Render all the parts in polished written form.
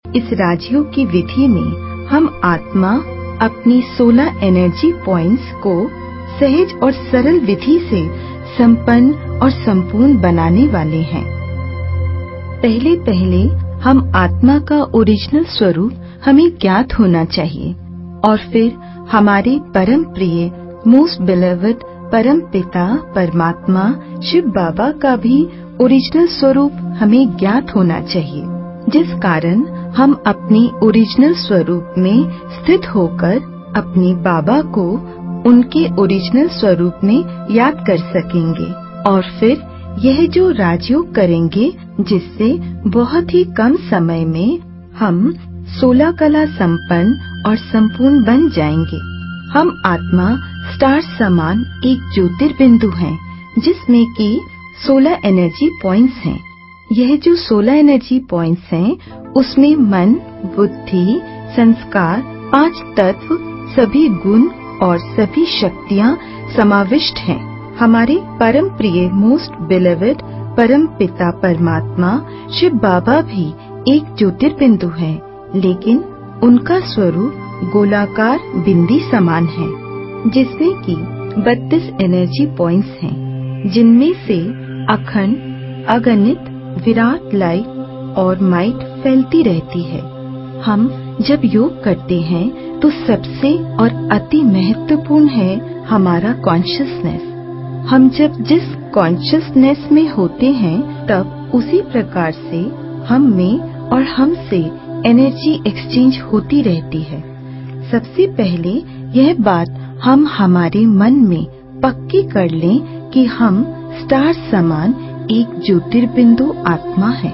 इस राजयोग की विधि में हम आत्मा अपनी 16 एनर्जी पॉइंट्स को सहज और सरल विधि से संपन्न और संपूर्ण बनाने वाले हैं। पहले हम आत्मा का ओरिजिनल स्वरूप हमें ज्ञात होना चाहिए और फिर हमारे परम प्रिय मोस्ट बिलवड परम पिता परमात्मा शिव बाबा का भी ओरिजिनल स्वरूप हमें ज्ञात होना चाहिए, जिस कारण हम अपने ओरिजिनल स्वरूप में स्थित होकर अपने बाबा को उनके ओरिजिनल स्वरूप में याद कर सकेंगे और फिर यह जो राजयोग करेंगे जिससे बहुत ही कम समय में हम 16 कला संपन्न और संपूर्ण बन जाएंगे। हम आत्मा स्टार समान एक ज्योतिर्बिंदु हैं, जिसमें कि 16 एनर्जी पॉइंट्स हैं। यह जो 16 एनर्जी पॉइंट्स हैं, उसमें मन, बुद्धि, संस्कार, 5 तत्व, सभी गुण और सभी शक्तियाँ समाविष्ट हैं। हमारे परम प्रिय मोस्ट बिलवड परम पिता परमात्मा शिव बाबा भी एक ज्योतिर्बिंदु है, लेकिन उनका स्वरूप गोलाकार बिंदी समान है, जिसमें कि 32 एनर्जी पॉइंट्स हैं, जिनमें से अखंड, अगणित, विराट लाइट और माइट फैलती रहती है। हम जब योग करते हैं तो सबसे और अति महत्वपूर्ण है हमारा कॉन्शियसनेस। हम जब जिस कॉन्शियसनेस में होते हैं तब उसी प्रकार से हम में और हमसे एनर्जी एक्सचेंज होती रहती है। सबसे पहले यह बात हम हमारे मन में पक्की कर लें कि हम स्टार समान एक ज्योतिर्बिंदु आत्मा है।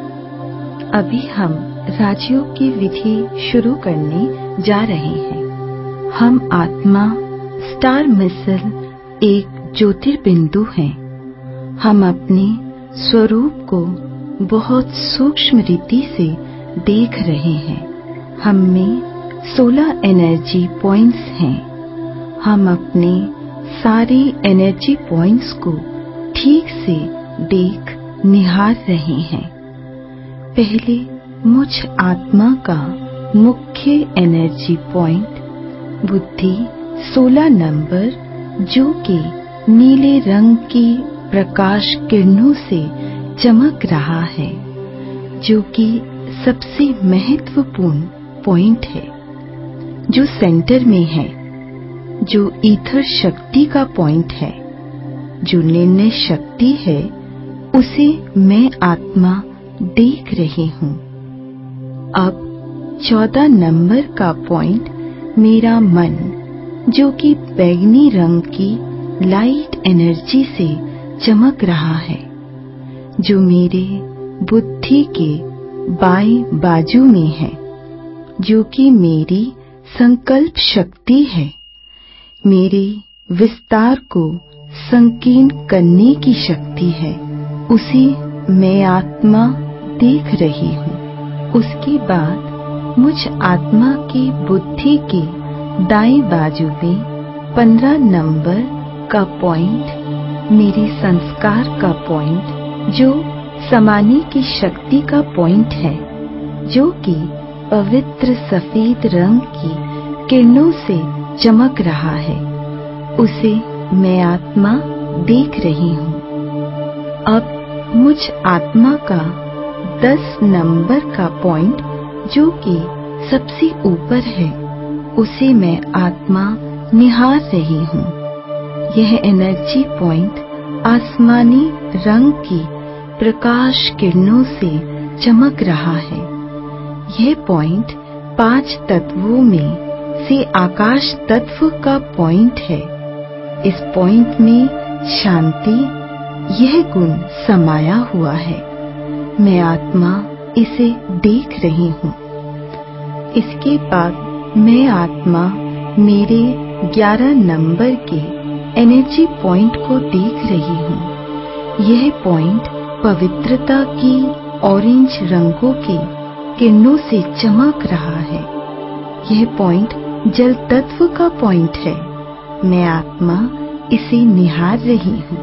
अभी हम राजयोग की विधि शुरू करने जा रहे हैं। हम आत्मा स्टार मिसल एक ज्योतिर्बिंदु हैं। हम अपने स्वरूप को बहुत सूक्ष्म रीति से देख रहे हैं। हम में 16 एनर्जी पॉइंट्स हैं। हम अपने सारे एनर्जी पॉइंट्स को ठीक से देख निहार रहे हैं। पहले मुझ आत्मा का मुख्य एनर्जी पॉइंट बुद्धि 16 नंबर, जो कि नीले रंग की प्रकाश किरणों से चमक रहा है, जो कि सबसे महत्वपूर्ण पॉइंट है, जो सेंटर में है, जो ईथर शक्ति का पॉइंट है, जो निर्णय शक्ति है, उसे मैं आत्मा देख रही हूँ। अब 14 नंबर का पॉइंट मेरा मन, जो कि बैंगनी रंग की लाइट एनर्जी से चमक रहा है, जो मेरे बुद्धि के बाएं बाजू में है, जो कि मेरी संकल्प शक्ति है, मेरे विस्तार को संकीर्ण करने की शक्ति है, उसे मैं आत्मा देख रही हूँ। उसके बाद मुझ आत्मा की बुद्धि के दाएं बाजू में 15 नंबर का पॉइंट मेरे संस्कार का पॉइंट, जो समाने की शक्ति का पॉइंट है, जो कि पवित्र सफेद रंग की किरणों से चमक रहा है, उसे मैं आत्मा देख रही हूँ। अब मुझ आत्मा का 10 नंबर का पॉइंट, जो कि सबसे ऊपर है, उसे मैं आत्मा निहार रही हूँ। यह एनर्जी पॉइंट आसमानी रंग की प्रकाश किरणों से चमक रहा है। यह पॉइंट 5 तत्वों में से आकाश तत्व का पॉइंट है। इस पॉइंट में शांति, यह गुण समाया हुआ है। मैं आत्मा इसे देख रही हूँ। इसके बाद मैं आत्मा मेरे 11 नंबर के एनर्जी पॉइंट को देख रही हूँ। यह पॉइंट पवित्रता की ऑरेंज रंगों के किरणों से चमक रहा है। यह पॉइंट जल तत्व का पॉइंट है। मैं आत्मा इसे निहार रही हूँ।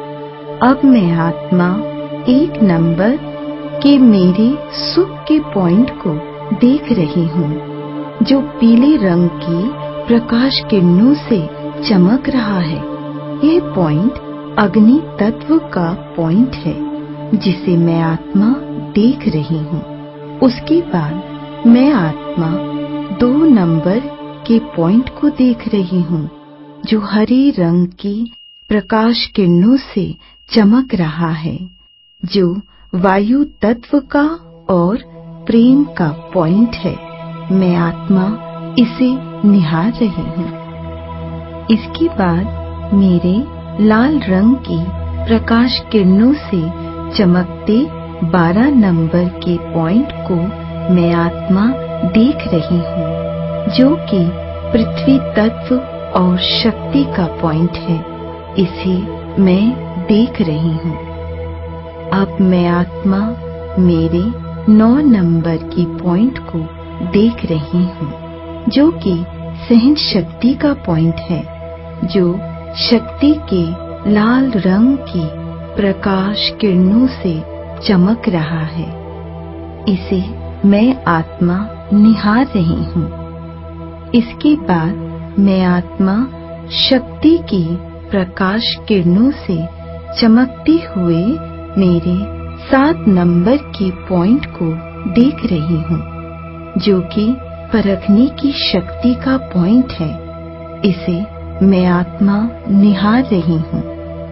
अब मैं आत्मा 1 नंबर के मेरे सुख के पॉइंट को देख रही हूँ, जो पीले रंग की प्रकाश किरणों से चमक रहा है। यह पॉइंट अग्नि तत्व का पॉइंट है, जिसे मैं आत्मा देख रही हूँ। उसके बाद मैं आत्मा 2 नंबर के पॉइंट को देख रही हूँ, जो हरे रंग की प्रकाश किरणों से चमक रहा है, जो वायु तत्व का और प्रेम का पॉइंट है। मैं आत्मा इसे निहार रही हूँ। इसके बाद मेरे लाल रंग की प्रकाश किरणों से चमकते 12 नंबर के पॉइंट को मैं आत्मा देख रही हूँ, जो कि पृथ्वी तत्व और शक्ति का पॉइंट है। इसे मैं देख रही हूँ। अब मैं आत्मा मेरे 9 नंबर की पॉइंट को देख रही हूँ, जो कि सहन शक्ति का पॉइंट है, जो शक्ति के लाल रंग की प्रकाश किरणों से चमक रहा है। इसे मैं आत्मा निहार रही हूँ। इसके बाद मैं आत्मा शक्ति की प्रकाश किरणों से चमकते हुए मेरे 7 नंबर की पॉइंट को देख रही हूँ, जो कि परखने की शक्ति का पॉइंट है। इसे मैं आत्मा निहार रही हूँ।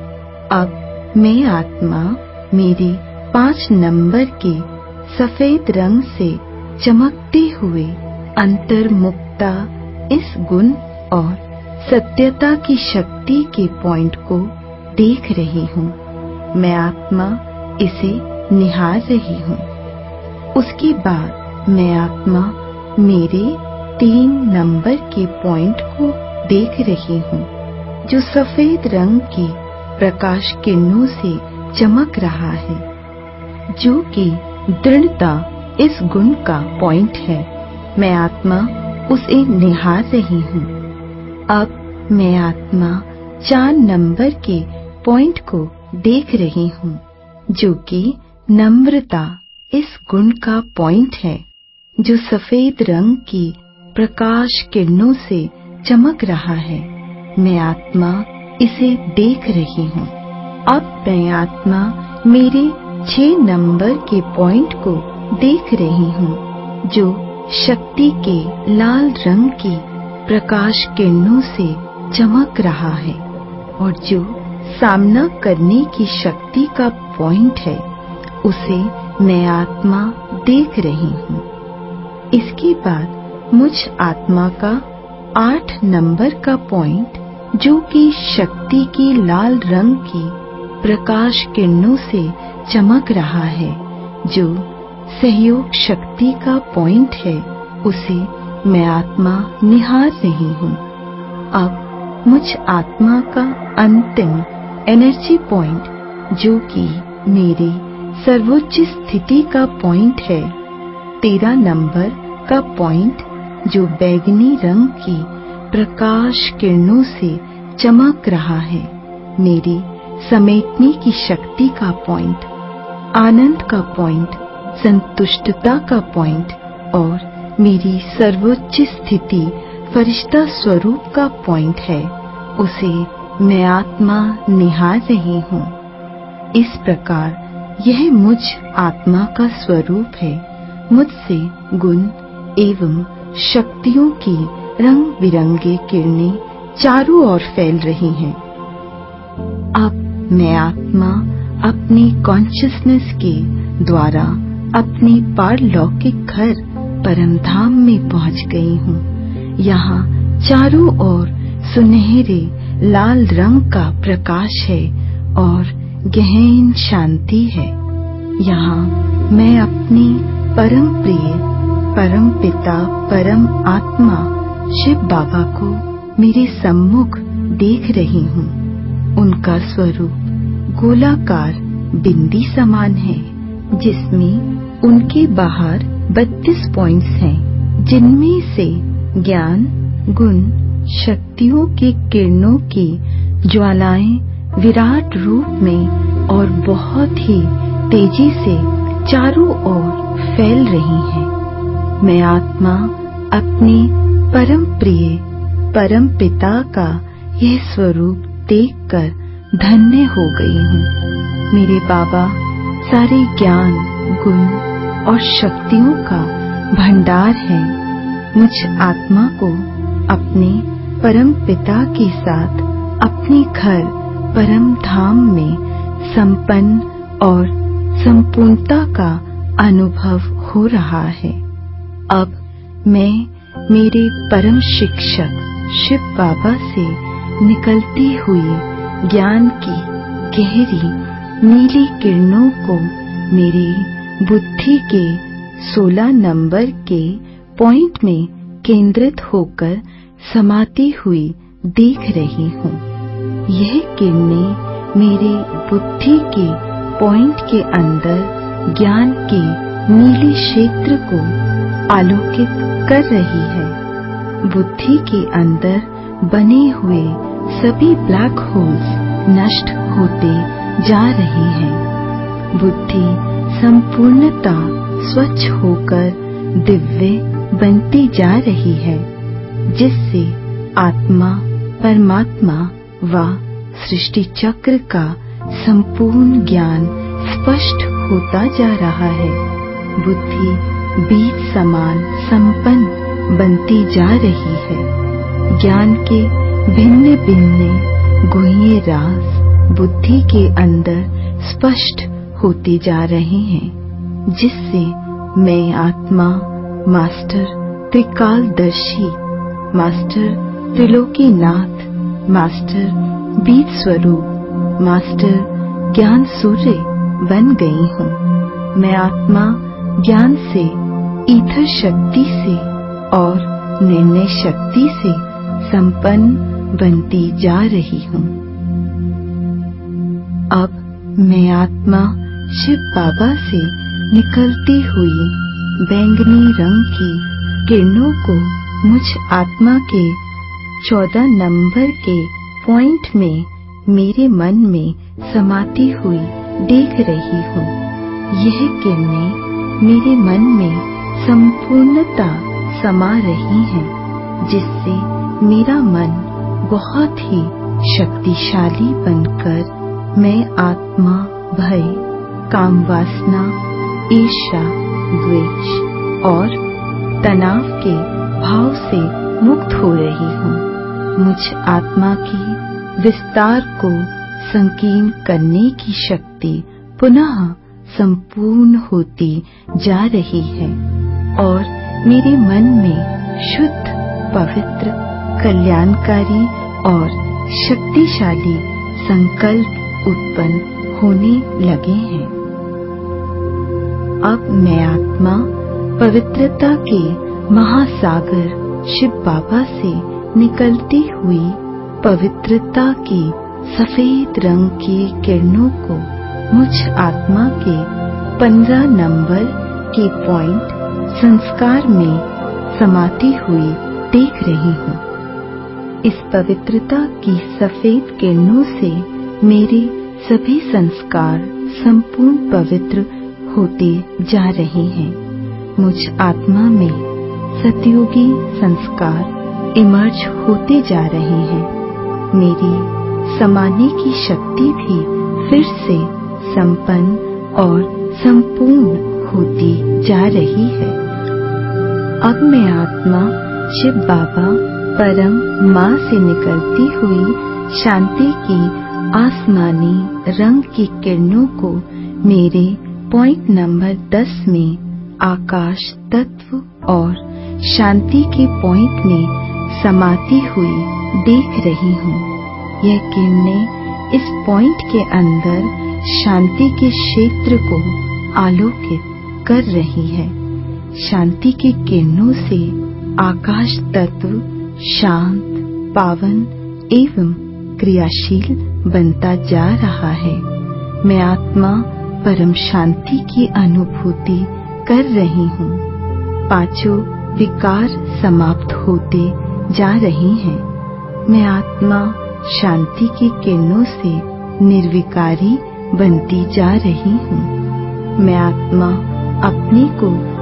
अब मैं आत्मा मेरे 5 नंबर के सफेद रंग से चमकते हुए अंतर्मुखता, इस गुण और सत्यता की शक्ति के पॉइंट को देख रही हूँ। मैं आत्मा इसे निहार रही हूँ। उसके बाद मैं आत्मा मेरे 3 नंबर के पॉइंट को देख रही हूँ, जो सफेद रंग की प्रकाश किरणों से चमक रहा है, जो कि दृढ़ता, इस गुण का पॉइंट है। मैं आत्मा उसे निहार रही हूँ। अब मैं आत्मा 4 नंबर के पॉइंट को देख रही हूँ, जो कि नम्रता, इस गुण का पॉइंट है, जो सफेद रंग की प्रकाश किरणों से चमक रहा है। मैं आत्मा इसे देख रही हूँ। अब मैं आत्मा मेरे 6 नंबर के पॉइंट को देख रही हूँ, जो शक्ति के लाल रंग की प्रकाश किरणों से चमक रहा है और जो सामना करने की शक्ति का पॉइंट है। उसे मैं आत्मा देख रही हूँ। इसके बाद मुझ आत्मा का 8 नंबर का पॉइंट, जो कि शक्ति की लाल रंग की प्रकाश किरणों से चमक रहा है, जो सहयोग शक्ति का पॉइंट है, उसे मैं आत्मा निहार रही हूँ। अब मुझ आत्मा का अंतिम एनर्जी पॉइंट, जो कि मेरी सर्वोच्च स्थिति का पॉइंट है, 13 नंबर का पॉइंट, जो बैगनी रंग की प्रकाश किरणों से चमक रहा है, मेरी समेटने की शक्ति का पॉइंट, आनंद का पॉइंट, संतुष्टता का पॉइंट और मेरी सर्वोच्च स्थिति फरिश्ता स्वरूप का पॉइंट है। उसे मैं आत्मा निहार रही हूँ। इस प्रकार यह मुझ आत्मा का स्वरूप है। मुझसे गुण एवं शक्तियों की रंग बिरंगे किरणें चारों ओर फैल रही हैं। अब मैं आत्मा अपनी कॉन्शियसनेस के द्वारा अपने पारलौकिक घर परमधाम में पहुंच गई हूँ। यहाँ चारों ओर सुनहरे लाल रंग का प्रकाश है और गहन शांति है। यहाँ मैं अपने परम प्रिय परम पिता परम आत्मा शिव बाबा को मेरे सम्मुख देख रही हूँ। उनका स्वरूप गोलाकार बिंदी समान है, जिसमें उनके बाहर 32 पॉइंट्स हैं, जिनमें से ज्ञान, गुण, शक्तियों की किरणों की ज्वालाएं विराट रूप में और बहुत ही तेजी से चारों ओर फैल रही हैं। मैं आत्मा अपने परम प्रिय परम पिता का यह स्वरूप देखकर धन्य हो गई हूँ। मेरे बाबा सारे ज्ञान, गुण और शक्तियों का भंडार है। मुझ आत्मा को अपने परम पिता के साथ अपने घर परम धाम में संपन्न और संपूर्णता का अनुभव हो रहा है। अब मैं मेरे परम शिक्षक शिव बाबा से निकलती हुई ज्ञान की गहरी नीली किरणों को मेरी बुद्धि के 16 नंबर के पॉइंट में केंद्रित होकर समाती हुई देख रही हूँ। यह किरणें मेरे बुद्धि के पॉइंट के अंदर ज्ञान के नीले क्षेत्र को आलोकित कर रही है। बुद्धि के अंदर बने हुए सभी ब्लैक होल्स नष्ट होते जा रहे हैं। बुद्धि संपूर्णता स्वच्छ होकर दिव्य बनती जा रही है, जिससे आत्मा, परमात्मा व सृष्टि चक्र का संपूर्ण ज्ञान स्पष्ट होता जा रहा है। बुद्धि बीज समान संपन्न बनती जा रही है। ज्ञान के भिन्न भिन्न गुह्य राज बुद्धि के अंदर स्पष्ट होते जा रहे हैं, जिससे मैं आत्मा, मास्टर त्रिकालदर्शी, मास्टर त्रिलोकीनाथ, मास्टर बीज स्वरूप, मास्टर ज्ञान सूर्य बन गई हूँ। मैं आत्मा ज्ञान से, ईथर शक्ति से और निर्णय शक्ति से संपन्न बनती जा रही हूँ। अब मैं आत्मा शिव बाबा से निकलती हुई बैंगनी रंग की किरणों को मुझ आत्मा के 14 नंबर के पॉइंट में मेरे मन में समाती हुई देख रही हूँ। यह किरणें मेरे मन में संपूर्णता समा रही हैं, जिससे मेरा मन बहुत ही शक्तिशाली बनकर मैं आत्मा भय, काम वासना, ईर्ष्या, द्वेष और तनाव के भाव से मुक्त हो रही हूँ। मुझ आत्मा की विस्तार को संकीर्ण करने की शक्ति पुनः संपूर्ण होती जा रही है और मेरे मन में शुद्ध, पवित्र, कल्याणकारी और शक्तिशाली संकल्प उत्पन्न होने लगे हैं। अब मैं आत्मा पवित्रता के महासागर शिव बाबा से निकलती हुई पवित्रता की सफेद रंग की किरणों को मुझ आत्मा के 15 नंबर के पॉइंट संस्कार में समाती हुई देख रही हूँ। इस पवित्रता की सफेद किरणों से मेरे सभी संस्कार संपूर्ण पवित्र होते जा रहे हैं। मुझ आत्मा में सतयुगी संस्कार इमर्ज होते जा रहे हैं। मेरी समाने की शक्ति भी फिर से संपन्न और संपूर्ण होती जा रही है। अब मैं आत्मा शिव बाबा परम माँ से निकलती हुई शांति की आसमानी रंग की किरणों को मेरे पॉइंट नंबर 10 में आकाश तत्व और शांति के पॉइंट में समाती हुई देख रही हूँ। यह किरणें इस पॉइंट के अंदर शांति के क्षेत्र को आलोकित कर रही है। शांति की किरणों से आकाश तत्व शांत, पावन एवं क्रियाशील बनता जा रहा है। मैं आत्मा परम शांति की अनुभूति कर रही हूँ। पांचों विकार समाप्त होते जा रही हैं। मैं आत्मा शांति की किरणों से निर्विकारी बनती जा रही हूँ। मैं आत्मा अपने को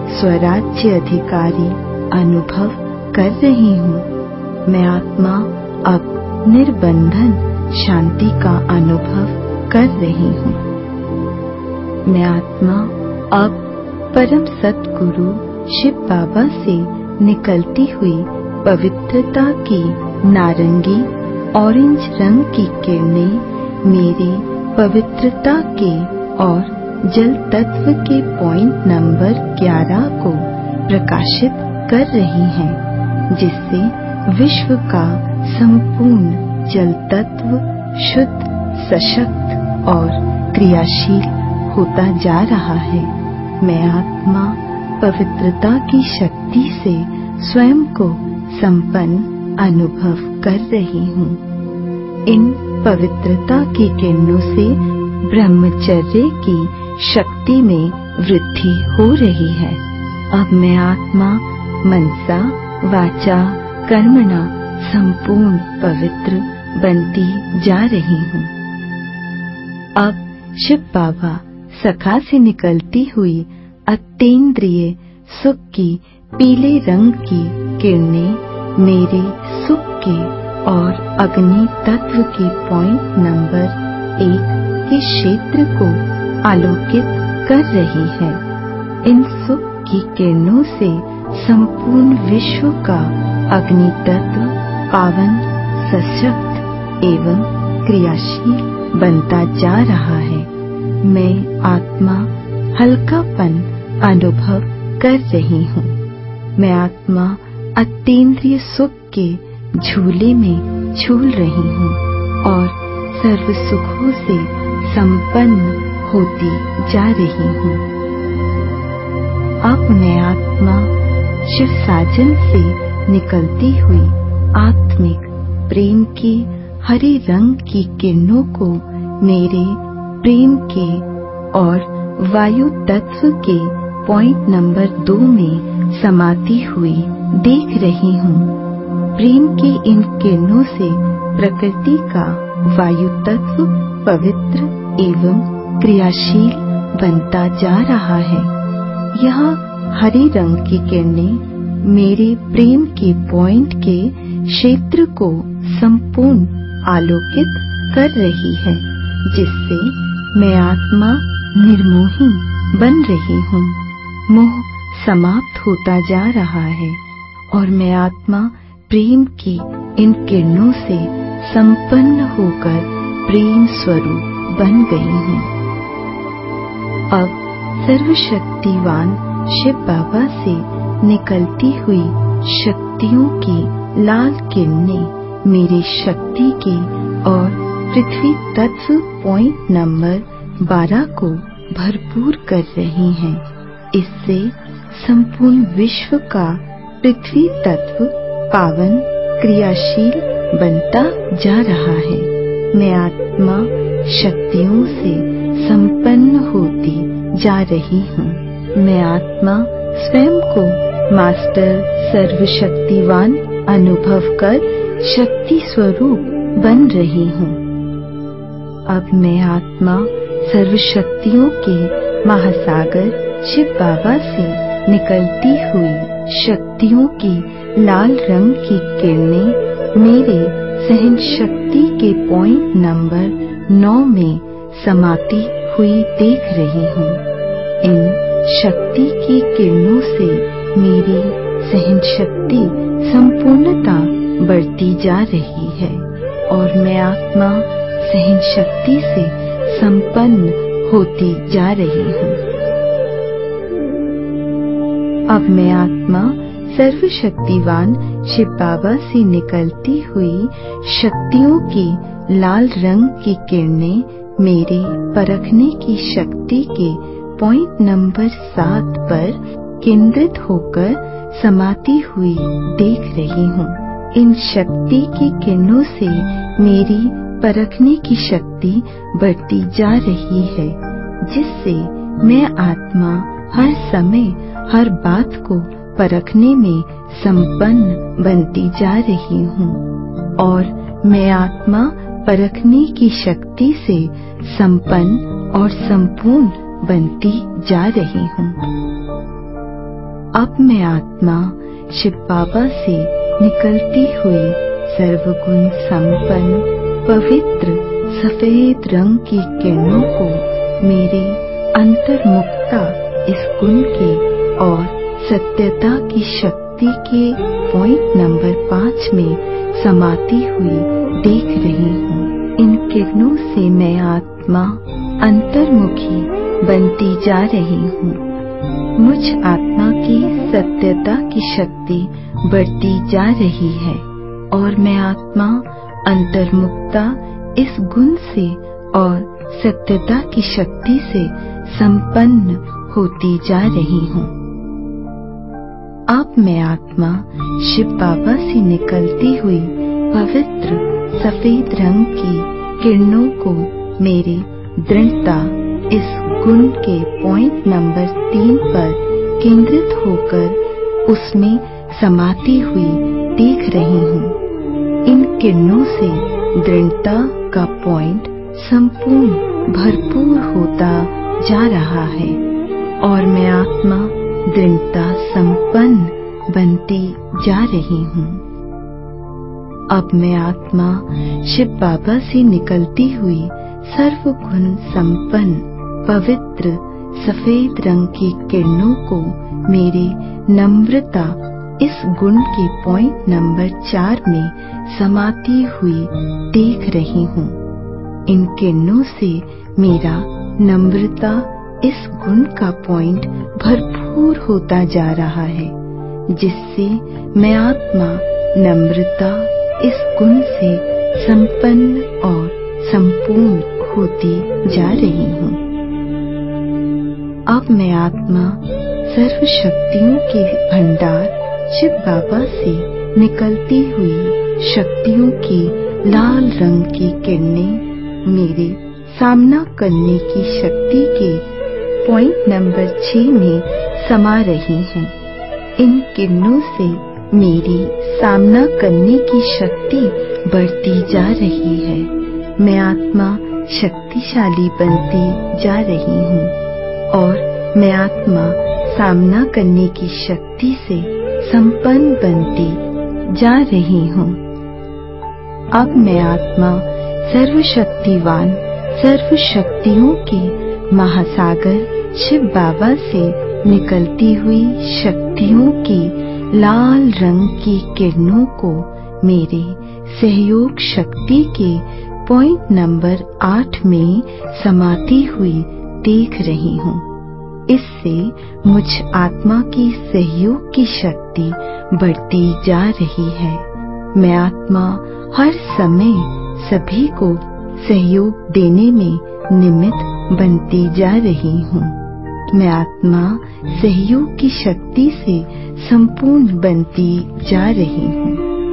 स्वराज्य अधिकारी अनुभव कर रही हूँ। मैं आत्मा अब निर्बंधन शांति का अनुभव कर रही हूँ। मैं आत्मा अब परम सतगुरु शिव बाबा से निकलती हुई पवित्रता की नारंगी ऑरेंज रंग की किरणें मेरे पवित्रता के और जल तत्व के पॉइंट नंबर 11 को प्रकाशित कर रही हैं, जिससे विश्व का संपूर्ण जल तत्व शुद्ध, सशक्त और क्रियाशील होता जा रहा है। मैं आत्मा पवित्रता की शक्ति से स्वयं को संपन्न अनुभव कर रही हूँ। इन पवित्रता की किरणों से ब्रह्मचर्य की शक्ति में वृद्धि हो रही है। अब मैं आत्मा मनसा वाचा कर्मणा संपूर्ण पवित्र बनती जा रही हूँ। अब शिव बाबा सखा से निकलती हुई अतीन्द्रिय सुख की पीले रंग की किरणें मेरे सुख के और अग्नि तत्व के पॉइंट नंबर 1 के क्षेत्र को आलोकित कर रही है। इन सुख की किरणों से संपूर्ण विश्व का अग्नि तत्व पावन, सशक्त एवं क्रियाशील बनता जा रहा है। मैं आत्मा हल्कापन अनुभव कर रही हूँ। मैं आत्मा अतीन्द्रिय सुख के झूले में झूल रही हूँ और सर्व सुखों से संपन्न होती जा रही हूँ। अब मैं आत्मा शिव साजन से निकलती हुई आत्मिक प्रेम के हरे रंग की किरणों को मेरे प्रेम के और वायु तत्व के पॉइंट नंबर 2 में समाती हुई देख रही हूँ। प्रेम की इन किरणों से प्रकृति का वायु तत्व पवित्र एवं क्रियाशील बनता जा रहा है। यह हरे रंग की किरणें मेरे प्रेम के पॉइंट के क्षेत्र को संपूर्ण आलोकित कर रही है, जिससे मैं आत्मा निर्मोही बन रही हूँ। मोह समाप्त होता जा रहा है और मैं आत्मा प्रेम की इन किरणों से संपन्न होकर प्रेम स्वरूप बन गई हूँ। अब सर्वशक्तिवान शिव बाबा से निकलती हुई शक्तियों की लाल किरणें मेरे शक्ति के और पृथ्वी तत्व पॉइंट नंबर 12 को भरपूर कर रही हैं। इससे संपूर्ण विश्व का पृथ्वी तत्व पावन, क्रियाशील बनता जा रहा है। मैं आत्मा शक्तियों से संपन्न होती जा रही हूँ। मैं आत्मा स्वयं को मास्टर सर्वशक्तिवान अनुभव कर शक्ति स्वरूप बन रही हूँ। अब मैं आत्मा सर्वशक्तियों के महासागर शिव बाबा से निकलती हुई शक्तियों की लाल रंग की किरणें मेरे सहन शक्ति के पॉइंट नंबर 9 में समाती हुई देख रही हूँ। इन शक्ति की किरणों से मेरी सहन शक्ति संपूर्णता बढ़ती जा रही है और मैं आत्मा सहन शक्ति से संपन्न होती जा रही हूँ। अब मैं आत्मा सर्वशक्तिवान शिव बाबा से निकलती हुई शक्तियों की लाल रंग की किरणें मेरे परखने की शक्ति के पॉइंट नंबर 7 पर केंद्रित होकर समाती हुई देख रही हूँ। इन शक्ति की किरणों से मेरी परखने की शक्ति बढ़ती जा रही है, जिससे मैं आत्मा हर समय हर बात को परखने में संपन्न बनती जा रही हूँ और मैं आत्मा परखने की शक्ति से संपन्न और संपूर्ण बनती जा रही हूँ। अब मैं आत्मा शिव बाबा से निकलती हुई सर्वगुण संपन्न पवित्र सफेद रंग की किरणों को मेरे अंतर्मुखता इस गुण के और सत्यता की शक्ति के पॉइंट नंबर 5 में समाती हुई देख रही हूँ। इन किरणों से मैं आत्मा अंतर्मुखी बनती जा रही हूँ। मुझ आत्मा की सत्यता की शक्ति बढ़ती जा रही है और मैं आत्मा अंतर्मुखता इस गुण से और सत्यता की शक्ति से संपन्न होती जा रही हूँ। अब मैं आत्मा शिव बाबा से निकलती हुई पवित्र सफेद रंग की किरणों को मेरी दृढ़ता इस गुण के पॉइंट नंबर 3 पर केंद्रित होकर उसमें समाती हुई देख रही हूँ। इन किरणों से दृढ़ता का पॉइंट संपूर्ण भरपूर होता जा रहा है और मैं आत्मा दृढ़ता संपन्न बनती जा रही हूँ। अब मैं आत्मा शिव बाबा से निकलती हुई सर्वगुण संपन्न पवित्र सफेद रंग की किरणों को मेरी नम्रता इस गुण के पॉइंट नंबर 4 में समाती हुई देख रही हूँ। इन किरणों से मेरा नम्रता इस गुण का पॉइंट भरपूर होता जा रहा है, जिससे मैं आत्मा नम्रता इस गुण से संपन्न और संपूर्ण होती जा रही हूँ। अब मैं आत्मा सर्व शक्तियों के भंडार शिव बाबा से निकलती हुई शक्तियों की लाल रंग की किरणें मेरे सामना करने की शक्ति के पॉइंट नंबर 6 में समा रही हैं। इन किरणों से मेरी सामना करने की शक्ति बढ़ती जा रही है। मैं आत्मा शक्तिशाली बनती जा रही हूँ और मैं आत्मा सामना करने की शक्ति से संपन्न बनती जा रही हूँ। अब मैं आत्मा सर्वशक्तिवान सर्व शक्तियों के महासागर शिव बाबा से निकलती हुई शक्तियों की लाल रंग की किरणों को मेरे सहयोग शक्ति के पॉइंट नंबर 8 में समाती हुई देख रही हूँ। इससे मुझ आत्मा की सहयोग की शक्ति बढ़ती जा रही है। मैं आत्मा हर समय सभी को सहयोग देने में निमित्त बनती जा रही हूँ। मैं आत्मा सहयोग की शक्ति से संपूर्ण बनती जा रही हूँ।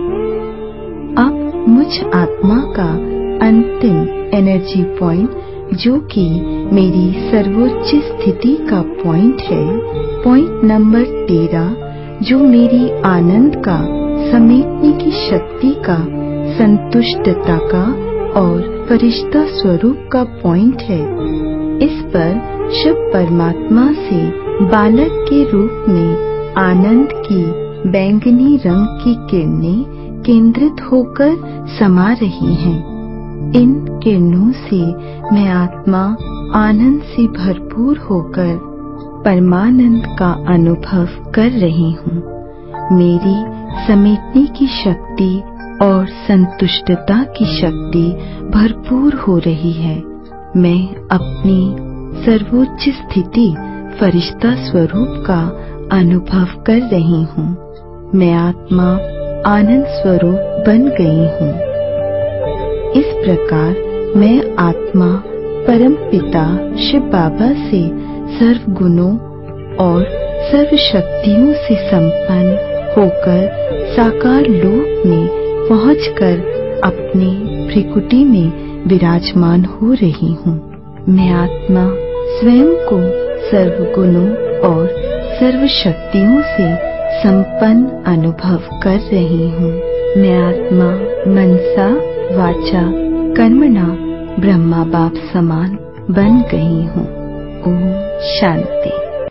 अब मुझ आत्मा का अंतिम एनर्जी पॉइंट, जो कि मेरी सर्वोच्च स्थिति का पॉइंट है, पॉइंट नंबर 13, जो मेरी आनंद का समेटने की शक्ति का, संतुष्टता का और फरिश्ता स्वरूप का पॉइंट है। इस पर शिव परमात्मा से बालक के रूप में आनंद की बैंगनी रंग की किरणें केंद्रित होकर समा रही हैं। इन किरणों से मैं आत्मा आनंद से भरपूर होकर परमानंद का अनुभव कर रही हूँ। मेरी समेटने की शक्ति और संतुष्टता की शक्ति भरपूर हो रही है। मैं अपनी सर्वोच्च स्थिति फरिश्ता स्वरूप का अनुभव कर रही हूँ। मैं आत्मा आनंद स्वरूप बन गई हूँ। इस प्रकार मैं आत्मा परम पिता शिव बाबा से सर्व गुणों और सर्व शक्तियों से संपन्न होकर साकार लोक में पहुंचकर अपनी भ्रिकुटी में विराजमान हो रही हूँ। मैं आत्मा स्वयं को सर्व गुणों और सर्व शक्तियों से संपन्न अनुभव कर रही हूँ। मैं आत्मा मनसा वाचा कर्मणा ब्रह्मा बाप समान बन गई हूँ। ओम शांति।